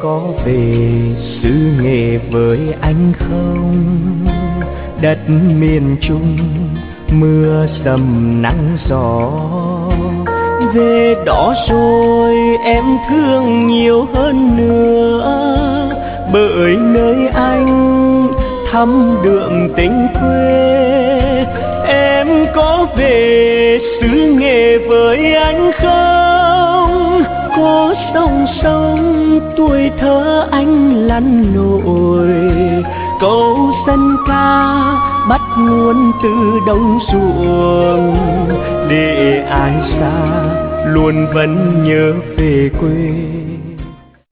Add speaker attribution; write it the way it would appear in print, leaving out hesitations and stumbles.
Speaker 1: có về xứ Nghệ với anh không? Đất miền Trung mưa dầm nắng gió, về đó rồi em thương nhiều hơn nữa, bởi nơi anh thăm đượm tình quê. Em có về xứ Nghệ với anh không? Có sông sông tuổi thơ anh lăn lội, câu dân ca bắt nguồn từ đồng ruộng, để ai xa luôn vẫn nhớ về quê.